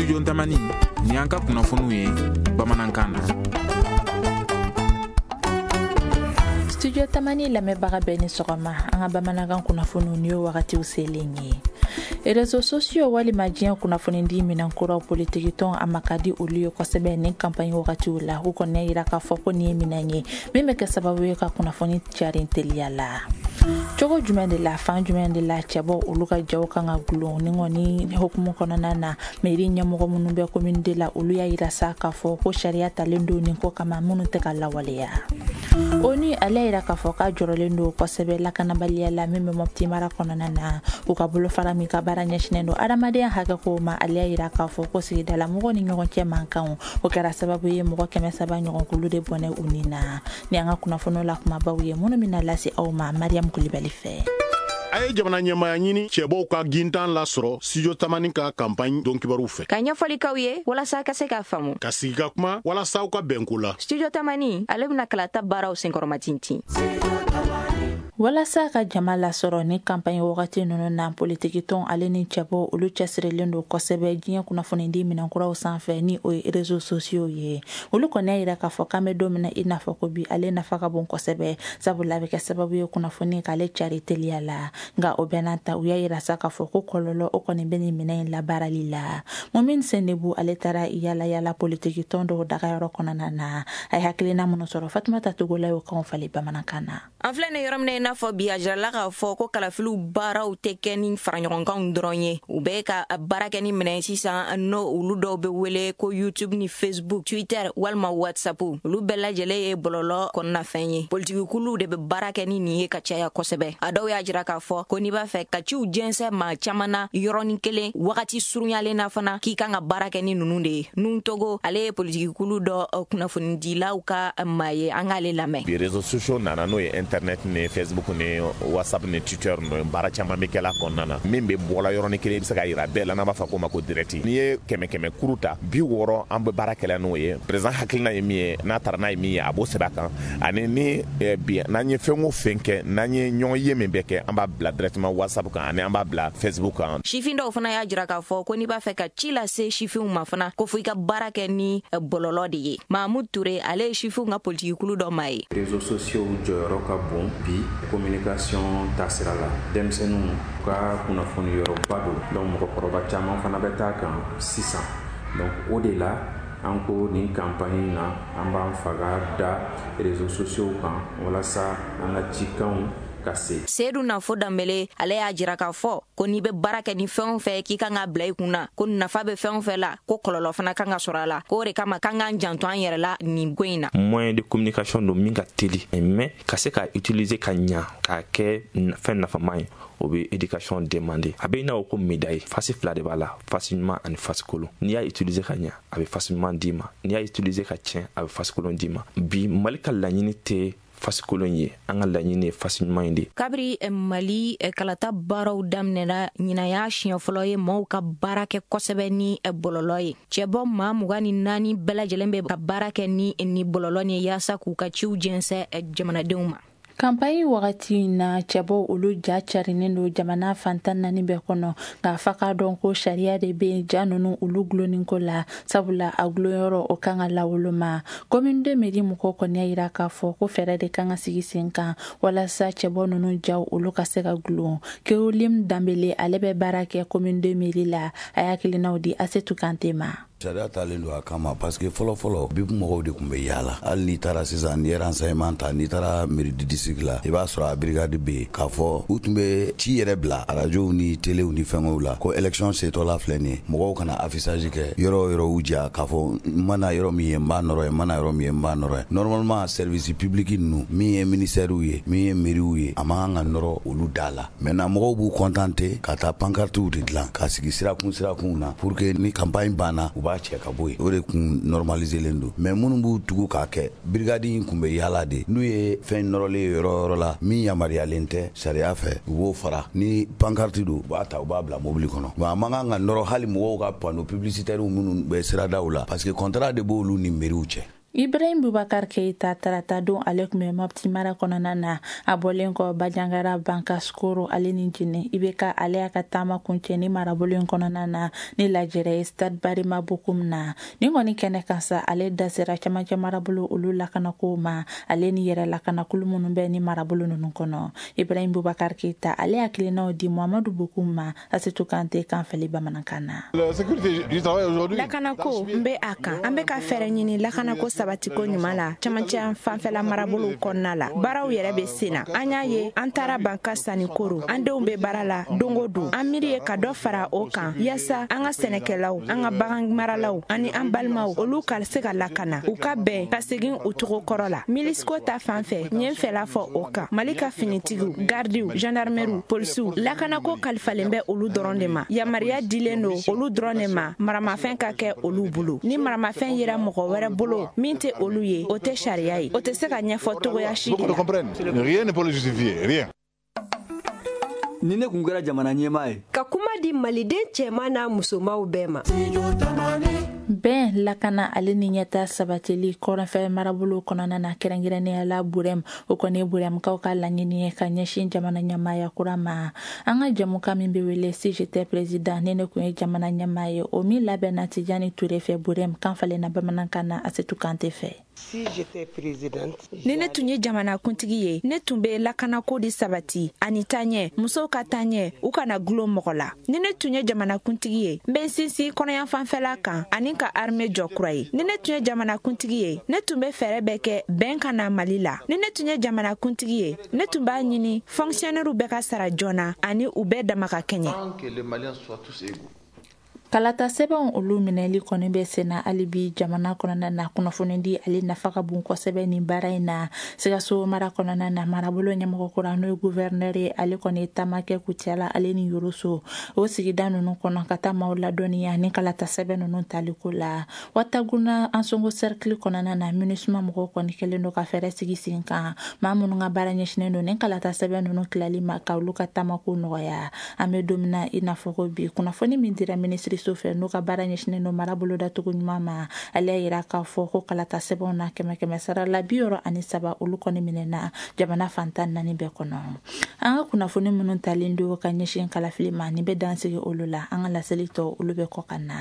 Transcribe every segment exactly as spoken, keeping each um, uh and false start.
Studio Tamani ni an ka kunnafoniw ye bamanankan na. Studio Tamani lamɛnbaga bɛɛ ni sɔgɔma. An ka bamanankan kunnafoniw ni y'o wagatiw selen ye. Réseaux sociaux walima diɲɛ kunnafoni di minankuraw politiki tɔn a ma ka di olu ye kosɛbɛ nin campagne wagatiw la. U kɔni y'a yira k'a fɔ ko nin ye minɛn ye min bɛ kɛ sababu ye ka kunnafoni cari teliya la. Cogo jumɛn de la, fan jumɛn de la cɛbɔ olu ka jaw kan ka gulon ni kɔni hukumu kɔnɔna na mairie ɲɛmɔgɔ minnu bɛ commune de la olu y'a yira sa k'a fɔ ko sariya talen don nin ko kama minnu tɛ ka lawaleya. ONU ale yira k'a fɔ k'a jɔrɔlen don kosɛbɛ lakanabaliya la min bɛ Mopti mara kɔnɔna na. U ka bolofara min ka baara ɲɛsinnen don adamadenya hakɛko ma ale y'a yira k'a fɔ ko sigidala mɔgɔw ni ɲɔgɔn cɛ mankanw o kɛra sababu ye mɔgɔ kɛmɛ saba ɲɔgɔn kulu de bɔnɛ u ni na. Ni an ka kunnafoniw la kumabaw ye minnu bɛna lase aw ma Mariam Kulibali fɛ. A ye jamana ɲɛmaya ɲini cɛbɔw ka gintan lasɔrɔ Studio Tamani ka campagne don kibaru fɛ. Ka ɲɛfɔlikaw ye walasa ka se k'a faamu. Ka sigi ka kuma walasa aw ka bɛnko la. Studio Tamani ale bɛna kalata baaraw senkɔrɔma tintin. Walasa ka jama lasɔrɔ ni campagne wagati ninnu na politiki tɔn ale ni cɛbɔ olu cɛsirilen don kosɛbɛ diɲɛ kunnafoni di minankuraw sanfɛ ni o ye réseaux sociaux ye. Olu kɔni y'a yira k'a fɔ k'an bɛ don min na i n'a fɔ ko bi ale nafa ka bon kosɛbɛ sabula a bɛ kɛ sababu ye kunnafoni k'ale cari teliya la. Nka o bɛɛ n'a ta u y'a yira sa k'a fɔ ko kɔlɔlɔ o kɔni bɛ nin minɛn in labaarali la. Mumini Senebu ale taara yala yala politiki tɔn dɔw dagayɔrɔ kɔnɔna na. A ye hakilina minnu sɔrɔ Fatumata Togola y'o kanw falen bamanankan na. An filɛ nin yɔrɔ min na i n'a fɔ bi a jirala k'a fɔ ko kalafiliw baaraw tɛ kɛ ni faraɲɔgɔnkanw dɔrɔn ye. U bɛ ka baara kɛ ni minɛn sisan n'o olu dɔw bɛ wele ko YouTube ni Facebook, Twitter walima WhatsApp. Olu bɛɛ lajɛlen ye bɔlɔlɔ kɔnɔna fɛn ye. Politikikuluw de bɛ baara kɛ ni nin ye ka caya kosɛbɛ. A dɔw y'a jira k'a fɔ ko n'i b'a fɛ ka ciw jɛnsɛ maa caman na yɔrɔnin kelen wagati surunyalen na fana k'i kan ka baara kɛ ni ninnu de ye. Nun Togo ale ye politikikulu dɔ kunnafonidilaw ka maa ye an k'ale lamɛn. Réseaux sociaux nana n'o ye internet ni Facebook ni WhatsApp ni Twitter no baara caman bɛ kɛla kɔnɔna na min bɛ bɔla yɔrɔnin kelen i bɛ se ka yira bɛɛ la n'an b'a fɔ ko ma ko direct. N'i ye kɛmɛ kɛmɛ kuru ta bi wɔɔrɔ an bɛ baara kɛla n'o ye président hakilina ye min ye n'a taara n'a ye min ye a b'o sɛbɛn a kan ani ni bi n'an ye fɛn o fɛn kɛ n'an ye ɲɔgɔn ye min bɛ kɛ an b'a bila directement WhatsApp kan ani an b'a bila Facebook kan. Sifin dɔw fana y'a jira k'a fɔ ko n'i b'a fɛ ka ci lase sifinw ma fana ko fo i ka baara kɛ ni bɔlɔlɔ de ye. Mahamud Toure ale ye sifinw ka politikikulu dɔ maa ye. Réseaux sociaux jɔyɔrɔ ka bon bi communication taasira la denmisɛnninw ka kunnafoni yɔrɔba don donc mɔgɔkɔrɔba caman fana bɛ taa kan sisan donc o de la an ko nin campagne na an b'an faga da réseaux sociaux kan walasa an ka cikanw ka se. Seydou Nafo Dambele ale y'a jira k'a fɔ ko n'i bɛ baara kɛ ni fɛn o fɛn k'i kan ka bila i kunna ko nafa bɛ fɛn o fɛn la ko kɔlɔlɔ fana kan ka sɔrɔ a la ko o de kama kan k'an janto an yɛrɛ la nin ko in na. Moyen de communication don min ka teli mais ka se ka utiliser ka ɲa k'a kɛ fɛn nafama ye o bɛ éducation demander. A bɛ i n'a fɔ ko médaille face fila de b'a la face ɲuman ani face kolon. N'i y'a utiliser ka ɲa a bɛ face ɲuman d'i ma n'i y'a utiliser ka tiɲɛ a bɛ face kolon d'i ma. Bi Mali ka laɲini tɛ fasi kolon ye an ka laɲini ye fasi ɲuman ye de. Kabiri Mali kalata baaraw daminɛna ɲina y'a siɲɛ fɔlɔ ye maaw ka baara kɛ kosɛbɛ ni bɔlɔlɔ ye. Cɛbɔ maa mugan ni naani bɛɛ lajɛlen bɛ ka baara kɛ ni ni bɔlɔlɔ ye yaasa k'u ka ciw jɛnsɛ jamanadenw ma. Campagne wagati na cɛbɔ olu ja carinen don jamana fantan naani bɛɛ kɔnɔ nka fa k'a dɔn ko sariya de bɛ ja ninnu olu gulonin ko la sabula a gulonyɔrɔ o kan ka lawoloma. Commune de mairie mɔgɔw kɔni y'a yira k'a fɔ ko fɛɛrɛ de kan ka sigi sen kan walasa cɛbɔ ninnu jaw olu ka se ka gulon. Keolim Dambele ale bɛ baara kɛ commune de mairie la a y'a hakilinaw di Asetu Kante ma. Sariya talen don a kama parce que fɔlɔ fɔlɔ bi mɔgɔw de kun bɛ yaala hali n'i taara sisan n'i ye renseignement ta n'i taara mairie du district la i b'a sɔrɔ a brigade bɛ yen k'a fɔ u tun bɛ ci yɛrɛ bila arajow ni telew ni fɛngɛw la ko élection setɔla filɛ nin ye mɔgɔw kana affichage kɛ yɔrɔ yɔrɔ u ja k'a fɔ n mana yɔrɔ min ye n b'a nɔrɔ ye n mana yɔrɔ min ye n b'a nɔrɔ ye normalement service public ninnu min ye ministère ye min ye mairie ye a man kan ka nɔrɔ olu da la maintenant mɔgɔw b'u contenter ka taa pancartes de dilan ka sigi sirakun sirakun na pour que ni campagne banna u b'a cɛ ka bɔ yen o de kun normaliser len don mais minnu b'u tugu k'a kɛ brigade in kun bɛ yaala de n'u ye fɛn nɔrɔlen yɔrɔ yɔrɔ la min yamaruyalen tɛ sariya fɛ u b'o fara ni pancarte don u b'a ta u b'a bila mobili kɔnɔ bon a man kan ka nɔrɔ hali mɔgɔw ka panneau publicitaire minnu bɛ siradaw la parce que contrat de b'olu ni mairie cɛ. Ibrahim Boubacar Keita tarata don ale kun bɛ Mopti mara kɔnɔna na a bɔlen kɔ Bajangara Bankaskoro ale ni Jine i bɛ ka ale y'a ka taama kuncɛ ni marabolo in kɔnɔna na ni lajɛrɛ ye Stade Barima Bokum na ni kɔni kɛnɛ kan sa ale da sera camancɛ marabolo olu lakanako ma ale ni yɛrɛ lakanakulu minnu bɛ ni marabolo ninnu kɔnɔ. Ibrahim Boubacar Keita ale hakilinaw di Muhamadu Bokum ma Asetu Kante kan fɛli bamanankan na. Lakanako n bɛ a kan an bɛ ka fɛɛrɛ ɲini lakanako sabatiko ɲuman la camancɛ fanfɛla marabolo kɔnɔna la baaraw yɛrɛ bɛ sen na an y'a ye an taara Banka Sani Koro an denw bɛ baara la dongo don an miiri ye ka dɔ fara o kan yaasa an ka sɛnɛkɛlaw an ka bagan maralaw ani an balimaw olu ka se ka lakana u ka bɛn ka segin u cogo kɔrɔ la. Milisko ta fanfɛ n ye fɛla fɔ o kan Mali ka finitigiw gardiw gendarmeriw polisiw lakanako kalifalen bɛ olu dɔrɔn de ma yamariya dilen don olu dɔrɔn de ma maramafɛn ka kɛ olu bolo ni maramafɛn yera mɔgɔ wɛrɛ bolo min tɛ olu ye o tɛ sariya ye o tɛ se ka ɲɛfɔ togoya si de la. Rien ne peut le justifier, rien. Ni ne kun kɛra jamana ɲɛmaa ye ka kuma di maliden cɛman n'a musomaw bɛɛ ma. bɛn lakana ale ni ɲɛta sabatili kɔrɔnfɛ marabolo kɔnɔna na kɛrɛnkɛrɛnnenya la Burem o kɔni Buremkaw ka laɲini ye ka ɲɛsin jamana ɲɛmaaya kura ma. An ka jɛmukan min bɛ wele si j'étais président ne ne kun ye jamana ɲɛmaa ye o min labɛnna Tijani Ture fɛ Burem kan falenna bamanankan na Asetu Kante fɛ. Si j'étais présidente, ni ne tun ye jamana kuntigi ye ne tun bɛ lakanako di sabati ani taɲɛ musow ka taɲɛ u kana gulo mɔgɔ la. Ni ne tun ye jamana kuntigi ye n bɛ sinsin kɔnɔyan fanfɛla kan ani ka armée jɔ kura ye. Ni ne tun ye jamana kuntigi ye ne tun bɛ fɛɛrɛ bɛɛ kɛ bɛn ka na Mali la. Ni ne tun ye jamana kuntigi ye ne tun b'a ɲini fonctionnaires bɛɛ ka sara joona ani u bɛɛ dama ka kɛɲɛ. Kalata sɛbɛn olu minɛli kɔni bɛ senna hali bi jamana kɔnɔna na kunnafoni di ale nafa ka bon kosɛbɛ nin baara in na. Sikaso mara kɔnɔna na marabolo ɲɛmɔgɔ kura n'o ye gouverneur ye ale kɔni ye taama kɛ Kucala ale ni Yoroso o sigida ninnu kɔnɔ ka taa maaw ladɔnniya ni kalata sɛbɛn ninnu taliko la. Wataguna Ansongo cercle kɔnɔna na MINUSMA mɔgɔw kɔni kɛlen don ka fɛɛrɛ sigi sen kan maa minnu ka baara ɲɛsinnen don ni kalata sɛbɛn ninnu tilali ma ka olu ka taamako nɔgɔya. An bɛ don min na i n'a fɔ ko bi kunnafoni min dira ministre fɛ n'u ka baara ɲɛsinnen don marabolo datugu ɲuman ma ale y'a yira k'a fɔ ko kalata sɛbɛnw na kɛmɛ kɛmɛ sara la bi yɔrɔ ani saba olu kɔni minɛna jamana fantan naani bɛɛ kɔnɔ. An ka kunnafoni minnu talen don ka ɲɛsin kalafili ma ni bɛ dansigi olu la an ka laseli tɔ olu bɛ kɔ ka na.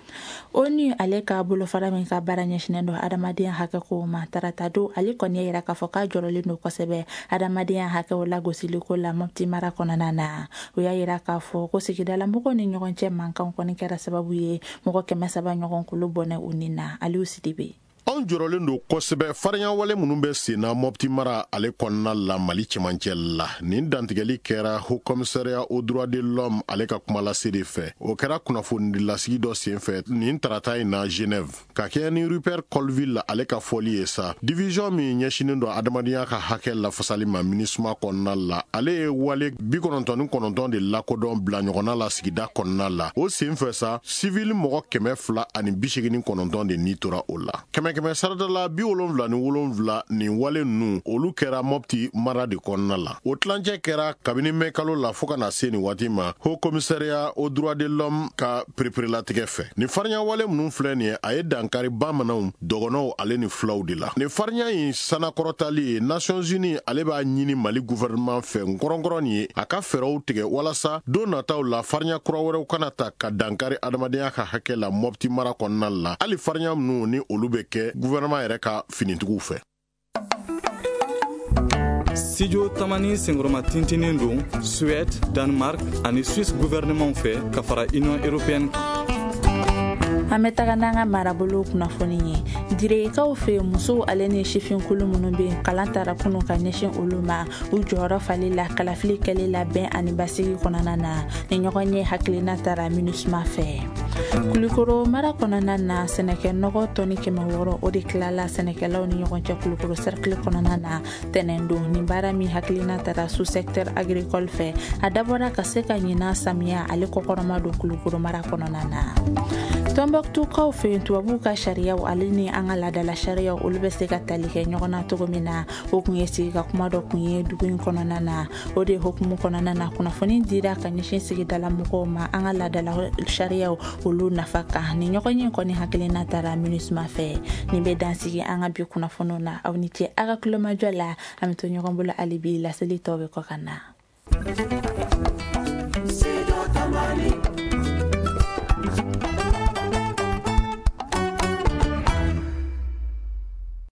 ONU ale ka bolofara min ka baara ɲɛsinnen don adamadenya hakɛko ma tarata don ale kɔni y'a yira k'a fɔ k'a jɔrɔlen don kosɛbɛ adamadenya hakɛw lagosiliko la Mopti mara kɔnɔna na. O y'a yira k'a fɔ ko sigidala mɔgɔw ni ɲɔgɔn cɛ mankanw kɔni kɛra sababu ye mɔgɔ kɛmɛ saba ɲɔgɔn kolo bɔnɛ u ni na. Aliou Sidibe. Anw jɔrɔlen don kosɛbɛ farinya wale minnu bɛ senna Mopti mara ale kɔnɔna la Mali cɛmancɛ la. Nin dantigɛli kɛra Haut Commissariat aux droits de l'homme ale ka kumalase de fɛ. O kɛra kunnafoni lasigi dɔ senfɛ nin tarata in na Genève. Ka kɛ ni Rupert Colville ale ka fɔli ye sa. Division min ɲɛsinen don adamadenya ka hakɛ lafasali ma MINUSMA kɔnɔna la. Ale ye wale bi kɔnɔntɔn ni kɔnɔntɔn de lakodɔn bila ɲɔgɔnna la sigida kɔnɔna la. O senfɛ sa civil mɔgɔ kɛmɛ fila ani bi segin ni kɔnɔntɔn de ni tora o la. Kɛmɛ kɛmɛ saradala bi wolonwula ni wolonwula nin wale ninnu olu kɛra Mopti mara de kɔnɔna la. O tilancɛ kɛra kabini mɛ kalo la fo ka na se nin waati ma Haut Commissariat aux droits de l'homme ka pereperelatigɛ fɛ. Nin farinya wale minnu filɛ nin ye a ye dankari bamananw dɔgɔnɔw ale ni filaw de la. Nin farinya in sanakɔrɔtali ye Nations Unies ale b'a ɲini Mali gouvernement fɛ nkɔrɔnkɔrɔ nin ye a ka fɛɛrɛw tigɛ walasa don nataw la farinya kura wɛrɛw kana ta ka dankari adamadenya ka hakɛ la Mopti mara kɔnɔna la. Hali farinya minnu ni olu bɛ kɛ gouvernement yɛrɛ ka finitigiw fɛ. Studio Tamani sengoroma tintinin don Suède, Danemark ani Suisse gouvernement fɛ ka fara Union européenne. An bɛ taga n'an ka marabolo kunnafoni ye direkaw fɛ musow ale ni sifinkulu minnu bɛ kalan taara kunun ka ɲɛsin olu ma u jɔyɔrɔ fali la kalafili kɛli la bɛn ani basigi kɔnɔna na ni ɲɔgɔn ye hakilina taara MINUSMA fɛ. Kulukoro mara kɔnɔna na sɛnɛkɛ nɔgɔ tɔni kɛmɛ wɔɔrɔ o de tilala sɛnɛkɛlaw ni ɲɔgɔn cɛ Kulukoro cercle kɔnɔna na tɛnɛn don ni baara min hakilina taara sous secteur agricole fɛ a dabɔra ka se ka ɲina samiya ale kɔkɔrɔma don Kulukoro mara kɔnɔna na. Tombouctou fɛ yen tubabuw ka sariyaw ale ni an ka laadala sariyaw olu bɛ se ka tali kɛ ɲɔgɔn na cogo min na o kun ye sigi ka kuma dɔ kun ye dugu in kɔnɔna na o de hukumu kɔnɔna na kunnafoni dira ka ɲɛsin sigidala mɔgɔw ma an ka laadala sariyaw olu nafa kan ni ɲɔgɔn ye kɔni hakilina tara MINUSMA fɛ ni bɛ dansigi an ka bi kunnafoniw na aw ni ce a ka kulomajɔ la an bɛ to ɲɔgɔn bolo hali bi laseli tɔw bɛ kɔ ka na